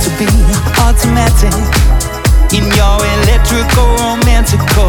to be automatic in your electrical romantical.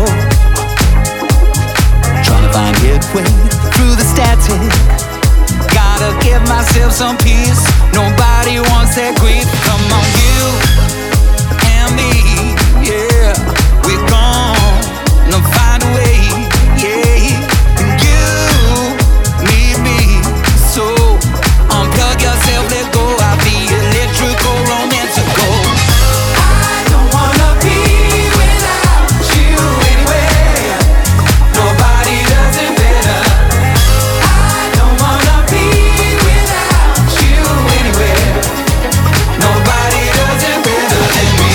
Trying to find headway through the static. Gotta give myself some peace. Nobody wants that grief. Come on, you and me, yeah. We're gonna find a way, yeah. And you need me, so unplug yourself, let go. I'll be electrical, romantical. I don't wanna be without you anywhere. Nobody does it better. I don't wanna be without you anywhere. Nobody does it better than me.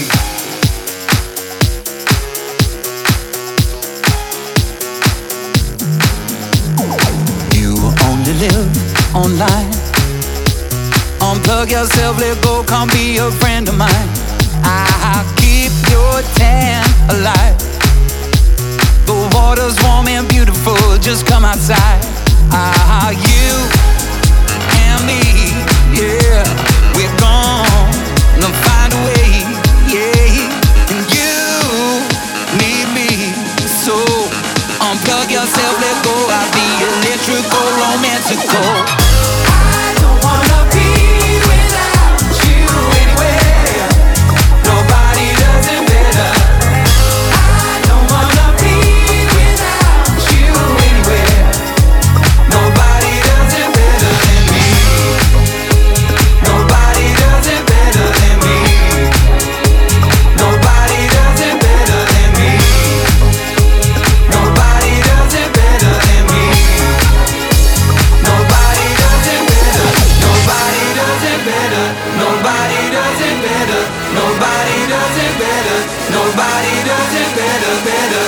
You only live online. Unplug yourself, let go, come be a friend of mine. I'll keep your tan alive. The water's warm and beautiful, just come outside. You and me, yeah. We're gonna find a way, yeah. And you need me, so unplug yourself, let go. I'll be electrical, romantical. I don't wanna be without you anywhere. Nobody does it better. I don't wanna be without you anywhere. Nobody does it better than me. Nobody does it better than me. Nobody does it better than me. Nobody does it better than me. Nobody does it better. Nobody does it better. Nobody does it better. Nobody does it better. Nobody does it better, better.